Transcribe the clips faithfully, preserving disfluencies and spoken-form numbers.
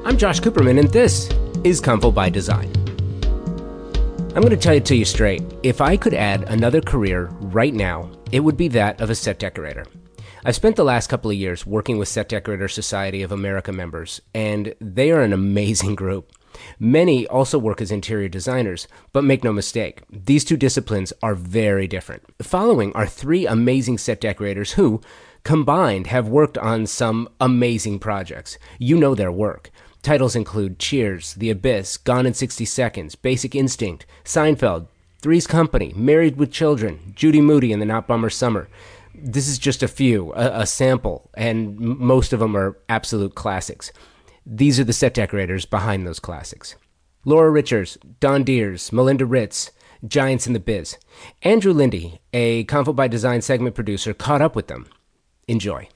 I'm Josh Cooperman, and this is Convo by Design. I'm going to tell it to you straight. If I could add another career right now, it would be that of a set decorator. I've spent the last couple of years working with Set Decorator Society of America members, and they are an amazing group. Many also work as interior designers, but make no mistake, these two disciplines are very different. The following are three amazing set decorators who, combined, have worked on some amazing projects. You know their work. Titles include Cheers, The Abyss, Gone in sixty seconds, Basic Instinct, Seinfeld, Three's Company, Married with Children, Judy Moody and the Not Bummer Summer. This is just a few, a, a sample, and m- most of them are absolute classics. These are the set decorators behind those classics. Laura Richards, Don Deers, Melinda Ritz, giants in the biz. Andrew Lindy, a Convo by Design segment producer, caught up with them. Enjoy.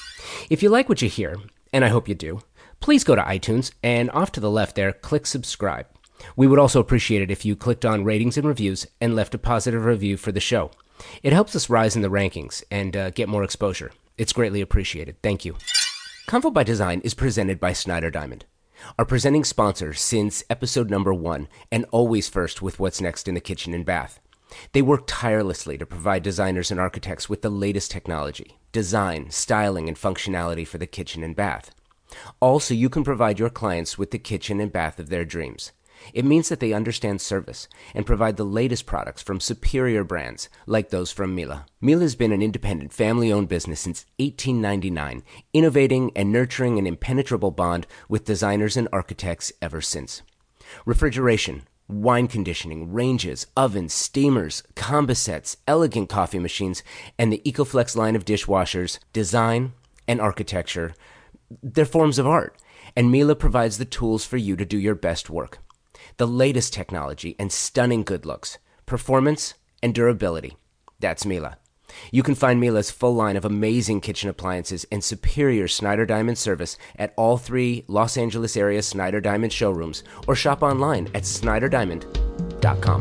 If you like what you hear, and I hope you do, please go to iTunes, and off to the left there, click subscribe. We would also appreciate it if you clicked on ratings and reviews and left a positive review for the show. It helps us rise in the rankings and uh, get more exposure. It's greatly appreciated. Thank you. Convo by Design is presented by Snyder Diamond, our presenting sponsor since episode number one, and always first with what's next in the kitchen and bath. They work tirelessly to provide designers and architects with the latest technology, design, styling, and functionality for the kitchen and bath. Also, you can provide your clients with the kitchen and bath of their dreams. It means that they understand service and provide the latest products from superior brands like those from Miele. Miele has been an independent, family-owned business since eighteen ninety-nine, innovating and nurturing an impenetrable bond with designers and architects ever since. Refrigeration, wine conditioning, ranges, ovens, steamers, combo sets, elegant coffee machines, and the EcoFlex line of dishwashers, design and architecture, they're forms of art, and Miele provides the tools for you to do your best work. The latest technology and stunning good looks, performance, and durability. That's Miele. You can find Miele's full line of amazing kitchen appliances and superior Snyder Diamond service at all three Los Angeles area Snyder Diamond showrooms, or shop online at snyder diamond dot com.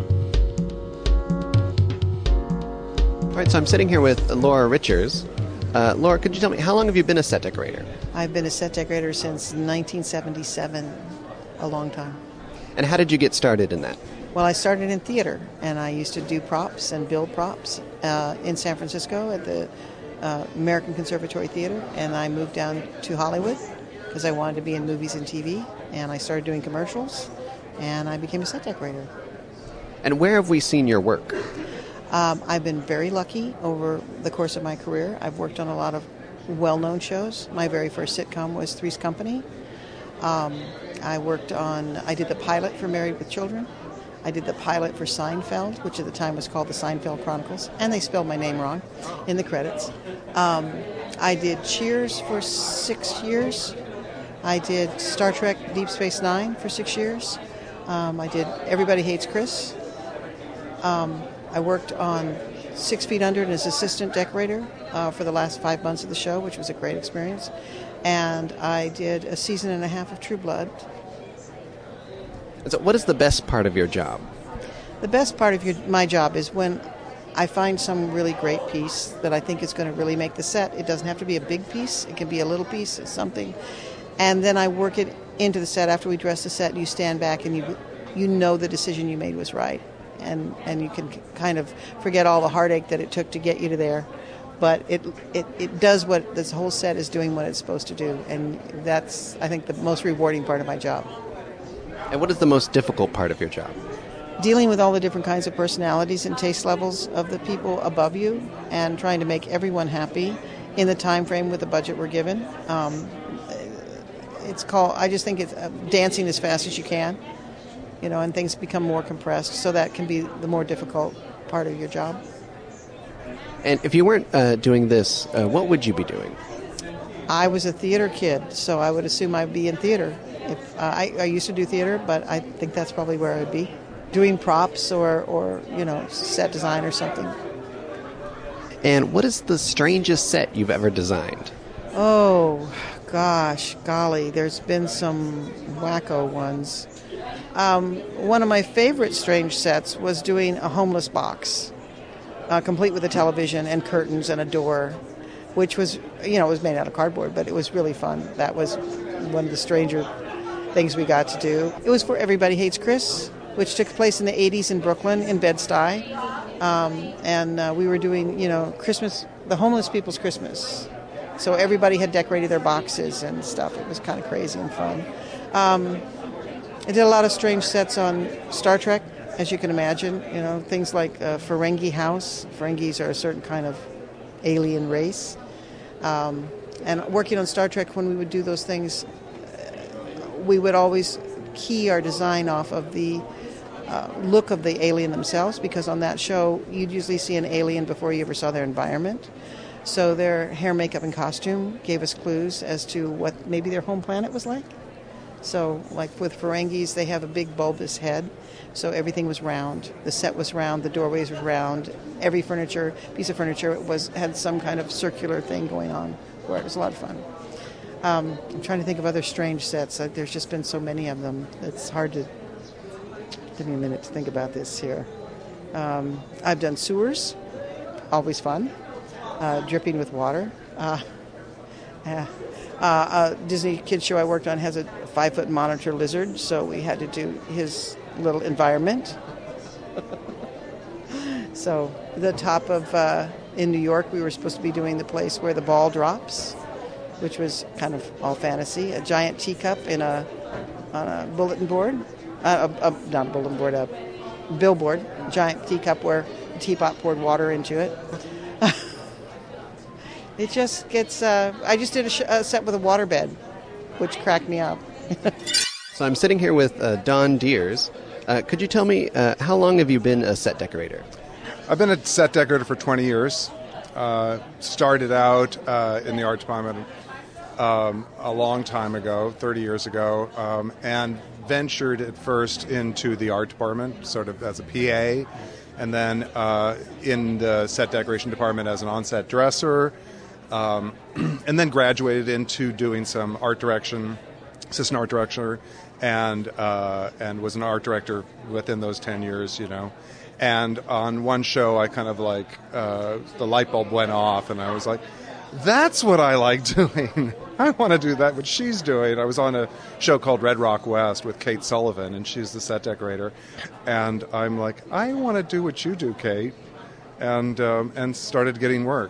All right, so I'm sitting here with Laura Richards. Uh, Laura, could you tell me, how long have you been a set decorator? I've been a set decorator since nineteen seventy-seven, a long time. And how did you get started in that? Well, I started in theater, and I used to do props and build props uh, in San Francisco at the uh, American Conservatory Theater, and I moved down to Hollywood because I wanted to be in movies and T V, and I started doing commercials, and I became a set decorator. And where have we seen your work? Um, I've been very lucky over the course of my career. I've worked on a lot of well-known shows. My very first sitcom was Three's Company. Um, I worked on, I did the pilot for Married with Children. I did the pilot for Seinfeld, which at the time was called the Seinfeld Chronicles, and they spelled my name wrong in the credits. Um, I did Cheers for six years. I did Star Trek Deep Space Nine for six years. Um, I did Everybody Hates Chris. Um, I worked on Six Feet Under as assistant decorator uh, for the last five months of the show, which was a great experience. And I did a season and a half of True Blood. So what is the best part of your job? The best part of your, my job is when I find some really great piece that I think is going to really make the set. It doesn't have to be a big piece. It can be a little piece of something. And then I work it into the set. After we dress the set, you stand back and you you know the decision you made was right. And, and you can kind of forget all the heartache that it took to get you to there. But it, it it does what this whole set is doing, what it's supposed to do. And that's, I think, the most rewarding part of my job. And what is the most difficult part of your job? Dealing with all the different kinds of personalities and taste levels of the people above you and trying to make everyone happy in the time frame with the budget we're given. Um, it's called, I just think it's uh, dancing as fast as you can, you know, and things become more compressed. So that can be the more difficult part of your job. And if you weren't uh, doing this, uh, what would you be doing? I was a theater kid, so I would assume I'd be in theater. If uh, I, I used to do theater, but I think that's probably where I'd be, doing props or, or you know, set design or something. And what is the strangest set you've ever designed? Oh, gosh, golly, there's been some wacko ones. Um, one of my favorite strange sets was doing a homeless box, uh, complete with a television and curtains and a door, which was, you know, it was made out of cardboard, but it was really fun. That was one of the stranger things we got to do. It was for Everybody Hates Chris, which took place in the eighties in Brooklyn, in Bed-Stuy. Um, and uh, we were doing, you know, Christmas, the homeless people's Christmas. So everybody had decorated their boxes and stuff. It was kind of crazy and fun. Um, I did a lot of strange sets on Star Trek, as you can imagine. You know, things like uh, Ferengi House. Ferengis are a certain kind of alien race. Um, and working on Star Trek, when we would do those things, we would always key our design off of the uh, look of the alien themselves, because on that show, you'd usually see an alien before you ever saw their environment. So their hair, makeup, and costume gave us clues as to what maybe their home planet was like. So, like with Ferengis, they have a big bulbous head, so everything was round. The set was round, the doorways were round. Every furniture, piece of furniture was had some kind of circular thing going on, where it was a lot of fun. Um, I'm trying to think of other strange sets. Uh, there's just been so many of them. It's hard to... Give me a minute to think about this here. Um, I've done sewers, always fun. Uh, dripping with water. Uh, uh, uh, a Disney kids show I worked on has a five-foot monitor lizard, so we had to do his little environment. So the top of, uh, in New York, we were supposed to be doing the place where the ball drops, which was kind of all fantasy. A giant teacup in a on a bulletin board, uh, a, a, not a bulletin board, a billboard, a giant teacup where the teapot poured water into it. It just gets, uh, I just did a, sh- a set with a waterbed, which cracked me up. So I'm sitting here with uh, Don Deers. Uh, could you tell me, uh, how long have you been a set decorator? I've been a set decorator for twenty years. Uh, started out uh, in the art department um, a long time ago, thirty years ago, um, and ventured at first into the art department, sort of as a P A, and then uh, in the set decoration department as an on-set dresser, um, and then graduated into doing some art direction, assistant art director, and uh, and was an art director within those ten years, you know. And on one show, I kind of like, uh, the light bulb went off, and I was like, that's what I like doing. I want to do that, what she's doing. I was on a show called Red Rock West with Kate Sullivan, and she's the set decorator. And I'm like, I want to do what you do, Kate. And, um, and started getting work.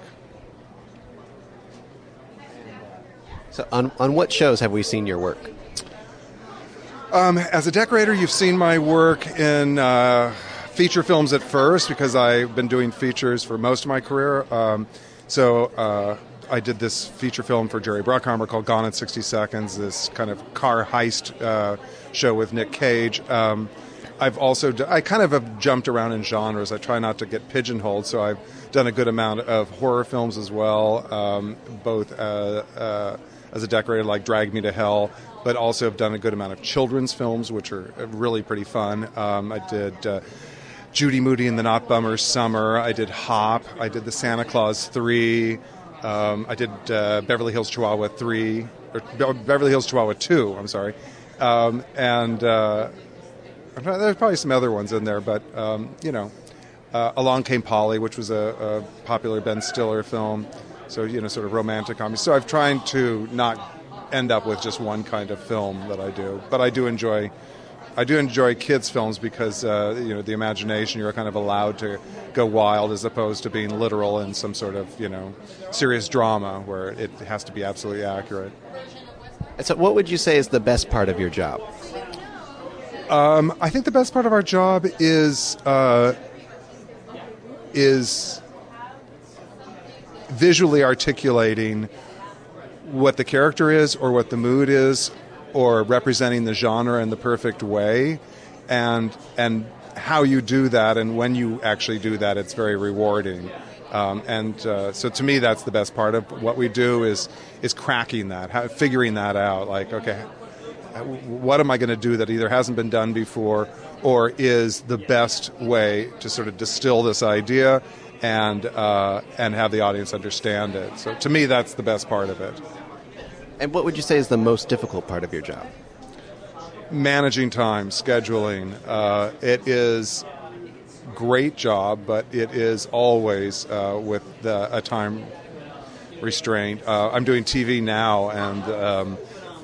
So on, on what shows have we seen your work? Um, as a decorator, you've seen my work in... Uh, feature films at first, because I've been doing features for most of my career. Um, so uh, I did this feature film for Jerry Bruckheimer called Gone in sixty seconds, this kind of car heist uh, show with Nick Cage. Um, I've also, d- I kind of have jumped around in genres. I try not to get pigeonholed, so I've done a good amount of horror films as well, um, both uh, uh, as a decorator like Drag Me to Hell, but also have done a good amount of children's films, which are really pretty fun. Um, I did... Uh, Judy Moody and the Not Bummers Summer. I did Hop. I did the Santa Claus three. Um, I did uh, Beverly Hills Chihuahua three. Or Be- Beverly Hills Chihuahua two, I'm sorry. Um, and uh, there's probably some other ones in there, but, um, you know. Uh, Along Came Polly, which was a, a popular Ben Stiller film. So, you know, sort of romantic comedy. So I've tried to not end up with just one kind of film that I do. But I do enjoy... I do enjoy kids' films because, uh, you know, the imagination, you're kind of allowed to go wild as opposed to being literal in some sort of, you know, serious drama where it has to be absolutely accurate. So what would you say is the best part of your job? Um, I think the best part of our job is uh, is visually articulating what the character is or what the mood is, or representing the genre in the perfect way, and and how you do that, and when you actually do that, it's very rewarding. Um, and uh, so to me, that's the best part of what we do is is cracking that, how, figuring that out. Like, okay, what am I going to do that either hasn't been done before, or is the best way to sort of distill this idea and uh, and have the audience understand it. So to me, that's the best part of it. And what would you say is the most difficult part of your job? Managing time, scheduling. Uh, it is a great job, but it is always uh, with the, a time restraint. Uh, I'm doing T V now, and um,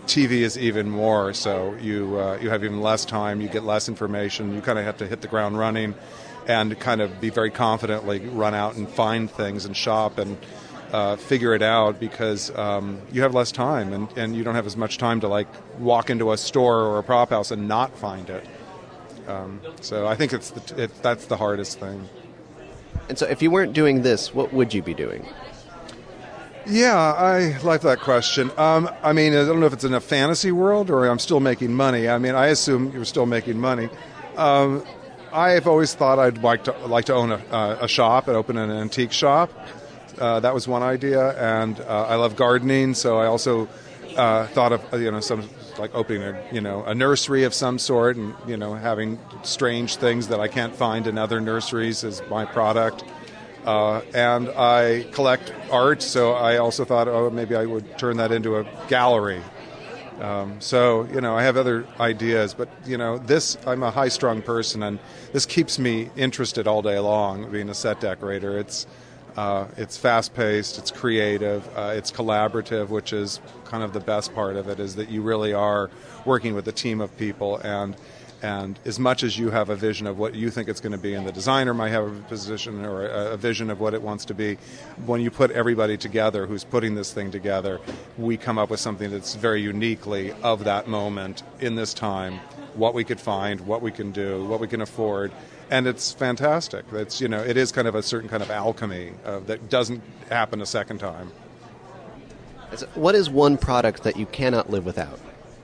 T V is even more. So you uh, you have even less time. You get less information. You kind of have to hit the ground running, and kind of be very confidently run out and find things and shop and uh, figure it out, because um, you have less time, and, and you don't have as much time to like walk into a store or a prop house and not find it. Um, so I think it's the, it, that's the hardest thing. And so if you weren't doing this, what would you be doing? Yeah, I like that question. Um, I mean, I don't know if it's in a fantasy world or I'm still making money. I mean, I assume you're still making money. Um, I've always thought I'd like to like to own a, uh, a shop and open an antique shop. Uh, that was one idea, and uh, I love gardening, so I also uh, thought of you know some like opening a you know a nursery of some sort, and you know having strange things that I can't find in other nurseries as my product. Uh, and I collect art, so I also thought, oh, maybe I would turn that into a gallery. Um, so, you know, I have other ideas, but, you know, this, I'm a high-strung person, and this keeps me interested all day long, being a set decorator. It's uh, it's fast-paced, it's creative, uh, it's collaborative, which is kind of the best part of it, is that you really are working with a team of people, and And as much as you have a vision of what you think it's going to be, and the designer might have a position or a, a vision of what it wants to be, when you put everybody together who's putting this thing together, we come up with something that's very uniquely of that moment in this time, what we could find, what we can do, what we can afford. And it's fantastic. It's, you know, it is kind of a certain kind of alchemy uh, that doesn't happen a second time. What is one product that you cannot live without?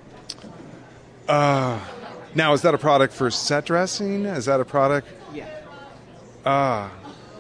Uh... Now, is that a product for set dressing? Is that a product? Yeah. Ah.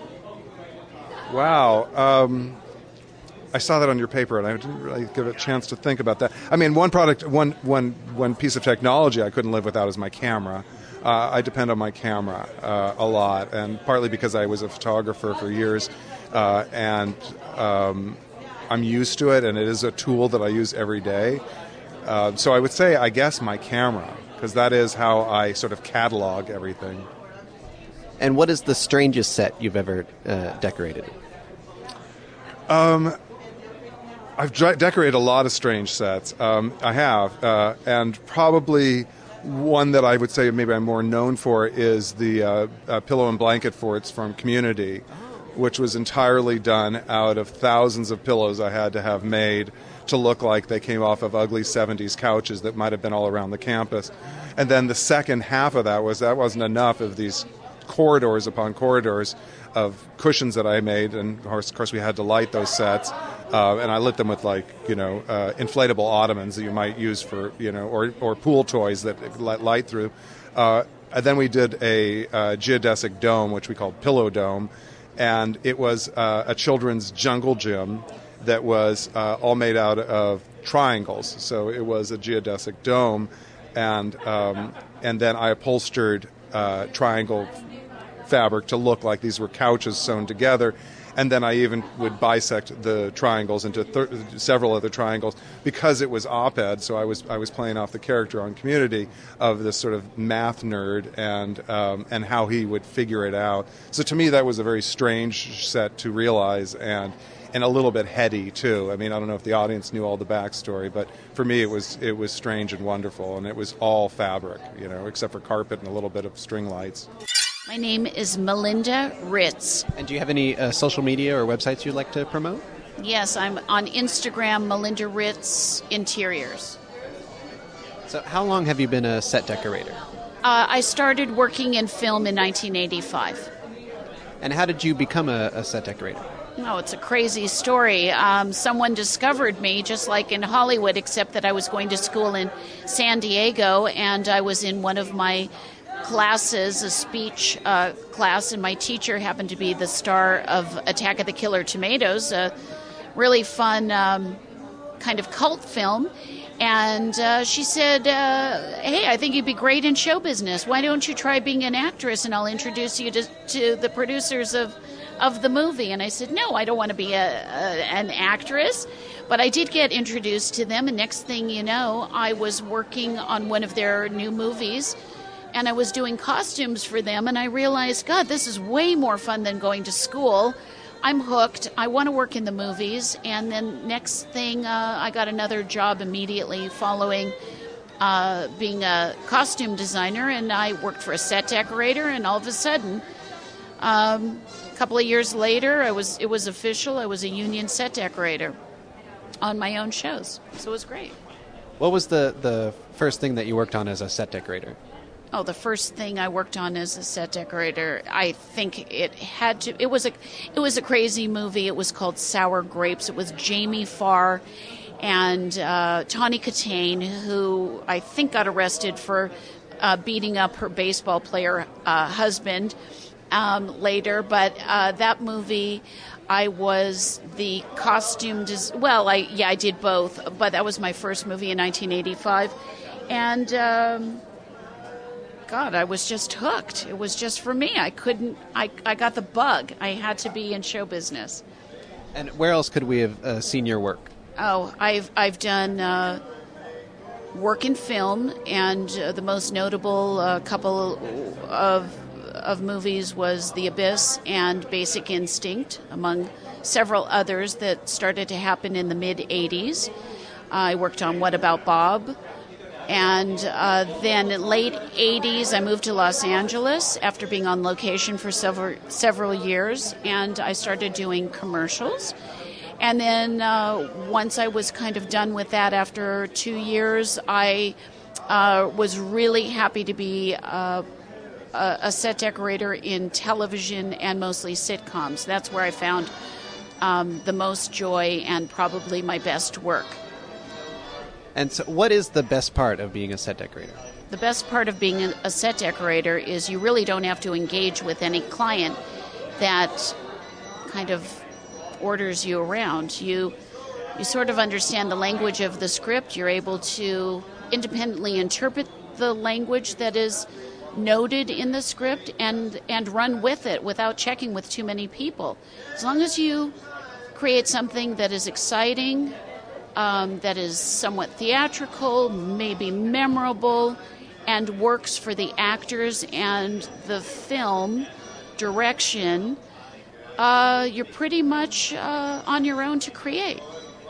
Wow. Um, I saw that on your paper, and I didn't really give it a chance to think about that. I mean, one product, one, one, one piece of technology I couldn't live without is my camera. Uh, I depend on my camera uh, a lot, and partly because I was a photographer for years, uh, and um, I'm used to it, and it is a tool that I use every day. Uh, so I would say, I guess, my camera, because that is how I sort of catalog everything. And what is the strangest set you've ever uh, decorated? Um, I've dre- decorated a lot of strange sets. Um, I have, uh, and probably one that I would say maybe I'm more known for is the uh, uh, pillow and blanket forts from Community, which was entirely done out of thousands of pillows I had to have made to look like they came off of ugly seventies couches that might have been all around the campus. And then the second half of that was that wasn't enough of these corridors upon corridors of cushions that I made, and of course, of course we had to light those sets, uh, and I lit them with like you know uh, inflatable ottomans that you might use for you know or or pool toys that let light through. Uh, and then we did a uh, geodesic dome, which we called Pillow Dome, and it was uh, a children's jungle gym that was uh, all made out of triangles. So it was a geodesic dome, and um, and then I upholstered uh, triangle fabric to look like these were couches sewn together. And then I even would bisect the triangles into thir- several other triangles because it was op-ed. So I was I was playing off the character on Community of this sort of math nerd and um, and how he would figure it out. So to me, that was a very strange set to realize, and and a little bit heady too. I mean, I don't know if the audience knew all the backstory, but for me, it was it was strange and wonderful, and it was all fabric, you know, except for carpet and a little bit of string lights. My name is Melinda Ritz. And do you have any uh, social media or websites you'd like to promote? Yes, I'm on Instagram, Melinda Ritz Interiors. So how long have you been a set decorator? Uh, I started working in film in nineteen eighty-five. And how did you become a, a set decorator? No, it's a crazy story. Um, someone discovered me, just like in Hollywood, except that I was going to school in San Diego, and I was in one of my classes, a speech uh, class, and my teacher happened to be the star of Attack of the Killer Tomatoes, a really fun um, kind of cult film. And uh, she said, uh, hey, I think you'd be great in show business. Why don't you try being an actress, and I'll introduce you to, to the producers of, of the movie. And I said, no, I don't want to be a, a, an actress. But I did get introduced to them, and next thing you know, I was working on one of their new movies, and I was doing costumes for them, and I realized, God, this is way more fun than going to school. I'm hooked. I want to work in the movies. And then next thing, uh, I got another job immediately following uh, being a costume designer, and I worked for a set decorator, and all of a sudden, um, a couple of years later, I was it was official. I was a union set decorator on my own shows. So it was great. What was the, the first thing that you worked on as a set decorator? Oh, the first thing I worked on as a set decorator, I think it had to. It was a, it was a crazy movie. It was called Sour Grapes. It was Jamie Farr and uh, Tawny Katane, who I think got arrested for uh, beating up her baseball player uh, husband um, later. But uh, that movie, I was the costume. Des- well, I yeah, I did both. But that was my first movie in nineteen eighty-five, and. Um, God, I was just hooked. It was just for me. I couldn't, I, I got the bug. I had to be in show business. And where else could we have uh, seen your work? Oh, I've I've done uh, work in film, and uh, the most notable uh, couple of of movies was The Abyss and Basic Instinct, among several others that started to happen in the mid-eighties. I worked on What About Bob? And uh, then in late eighties, I moved to Los Angeles after being on location for several several years, and I started doing commercials. And then uh, once I was kind of done with that after two years, I uh, was really happy to be uh, a, a set decorator in television and mostly sitcoms. That's where I found um, the most joy and probably my best work. And so what is the best part of being a set decorator? The best part of being a set decorator is you really don't have to engage with any client that kind of orders you around. You you sort of understand the language of the script. You're able to independently interpret the language that is noted in the script and, and run with it without checking with too many people. As long as you create something that is exciting, Um, that is somewhat theatrical, maybe memorable, and works for the actors and the film direction, uh, you're pretty much uh, on your own to create.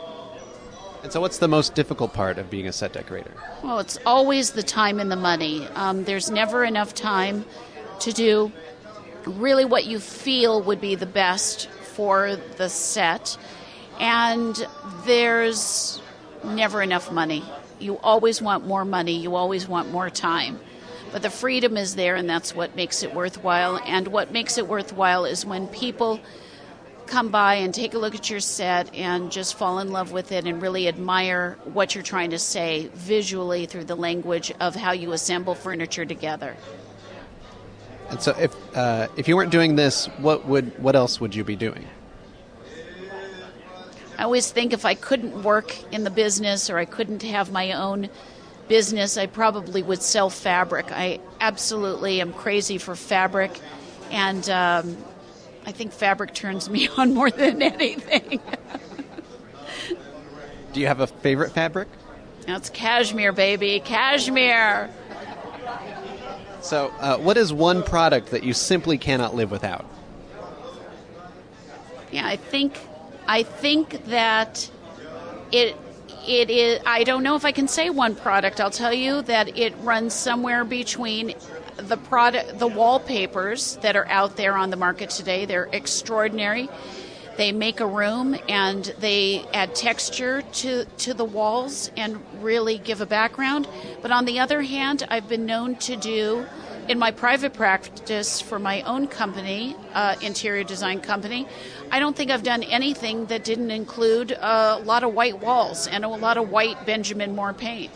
And so what's the most difficult part of being a set decorator? Well, it's always the time and the money. Um, there's never enough time to do really what you feel would be the best for the set. And there's never enough money. You always want more money. You always want more time. But the freedom is there, and that's what makes it worthwhile. And what makes it worthwhile is when people come by and take a look at your set and just fall in love with it and really admire what you're trying to say visually through the language of how you assemble furniture together. And so if uh, if you weren't doing this, what would what else would you be doing? I always think if I couldn't work in the business or I couldn't have my own business, I probably would sell fabric. I absolutely am crazy for fabric, and um, I think fabric turns me on more than anything. Do you have a favorite fabric? That's cashmere, baby, cashmere. So uh, what is one product that you simply cannot live without? Yeah, I think... I think that it it is. I don't know if I can say one product. I'll tell you that it runs somewhere between the product, the wallpapers that are out there on the market today. They're extraordinary. They make a room and they add texture to to the walls and really give a background. But on the other hand, I've been known to do, in my private practice for my own company, uh, interior design company, I don't think I've done anything that didn't include a lot of white walls and a lot of white Benjamin Moore paint.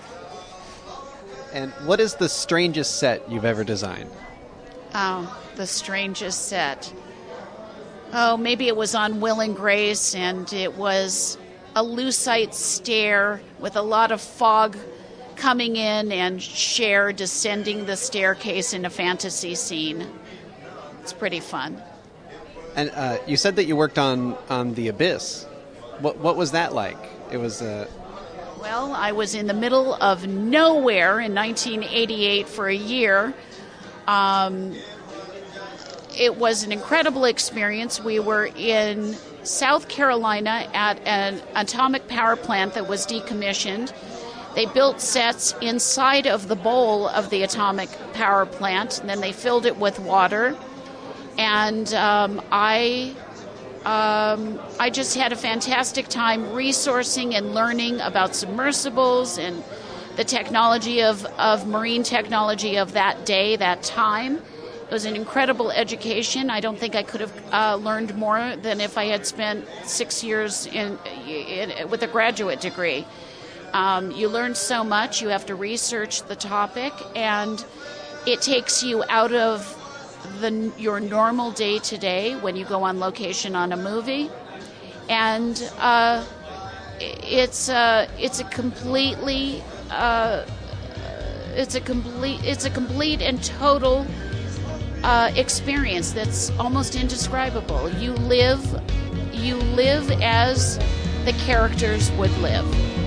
And what is the strangest set you've ever designed? Oh, the strangest set. Oh, maybe it was on Will and Grace, and it was a lucite stair with a lot of fog coming in and Cher descending the staircase in a fantasy scene. It's pretty fun. And uh, you said that you worked on, on The Abyss. What what was that like? It was... Uh... Well, I was in the middle of nowhere in nineteen eighty-eight for a year. Um, it was an incredible experience. We were in South Carolina at an atomic power plant that was decommissioned. They built sets inside of the bowl of the atomic power plant, and then they filled it with water. And um, I, um, I just had a fantastic time resourcing and learning about submersibles and the technology of, of marine technology of that day, that time. It was an incredible education. I don't think I could have uh, learned more than if I had spent six years in, in with a graduate degree. Um, you learn so much. You have to research the topic, and it takes you out of the your normal day-to-day when you go on location on a movie. And uh, it's uh, it's a completely uh, it's a complete it's a complete and total uh, experience that's almost indescribable. You live you live as the characters would live.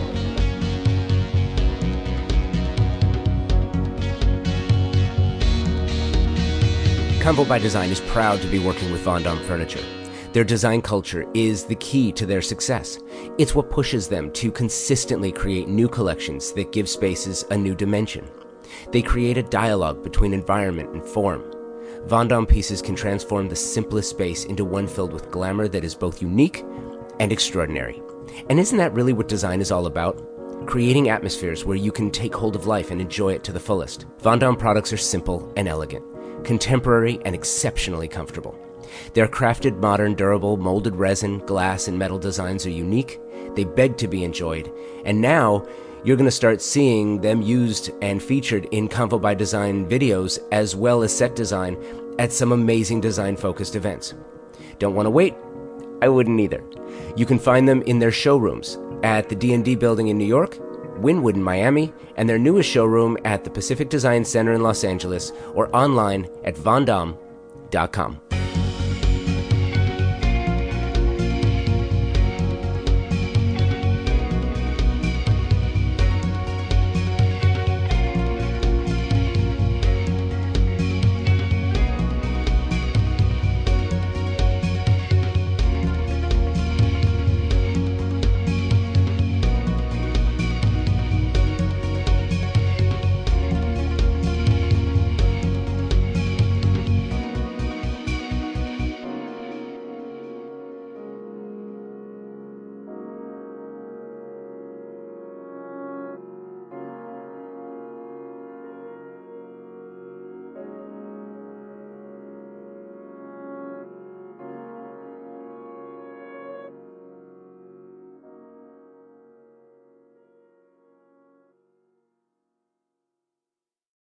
Convo by Design is proud to be working with Von Daum Furniture. Their design culture is the key to their success. It's what pushes them to consistently create new collections that give spaces a new dimension. They create a dialogue between environment and form. Von Daum pieces can transform the simplest space into one filled with glamour that is both unique and extraordinary. And isn't that really what design is all about? Creating atmospheres where you can take hold of life and enjoy it to the fullest. Von Daum products are simple and elegant, contemporary and exceptionally comfortable. Their crafted, modern, durable, molded resin, glass, and metal designs are unique. They beg to be enjoyed. And now, you're going to start seeing them used and featured in Convo by Design videos as well as set design at some amazing design-focused events. Don't want to wait? I wouldn't either. You can find them in their showrooms at the D and D building in New York, Wynwood in Miami, and their newest showroom at the Pacific Design Center in Los Angeles, or online at von daum dot com.